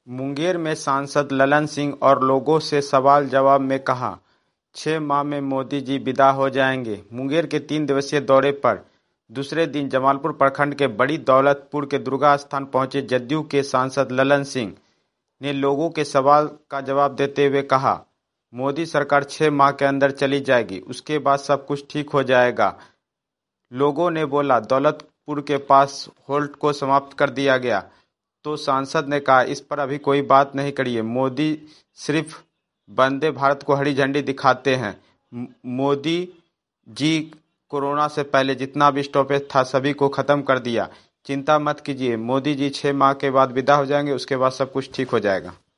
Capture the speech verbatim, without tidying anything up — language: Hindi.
मुंगेर में सांसद ललन सिंह और लोगों से सवाल जवाब में कहा, छह माह में मोदी जी विदा हो जाएंगे। मुंगेर के तीन दिवसीय दौरे पर दूसरे दिन जमालपुर प्रखंड के बड़ी दौलतपुर के दुर्गा स्थान पहुंचे जदयू के सांसद ललन सिंह ने लोगों के सवाल का जवाब देते हुए कहा, मोदी सरकार छह माह के अंदर चली जाएगी, उसके बाद सब कुछ ठीक हो जाएगा। लोगों ने बोला, दौलतपुर के पास होल्ट को समाप्त कर दिया गया। तो सांसद ने कहा, इस पर अभी कोई बात नहीं करिए, मोदी सिर्फ वंदे भारत को हरी झंडी दिखाते हैं। मोदी जी कोरोना से पहले जितना भी स्टॉपेज था सभी को खत्म कर दिया। चिंता मत कीजिए, मोदी जी छह माह के बाद विदा हो जाएंगे, उसके बाद सब कुछ ठीक हो जाएगा।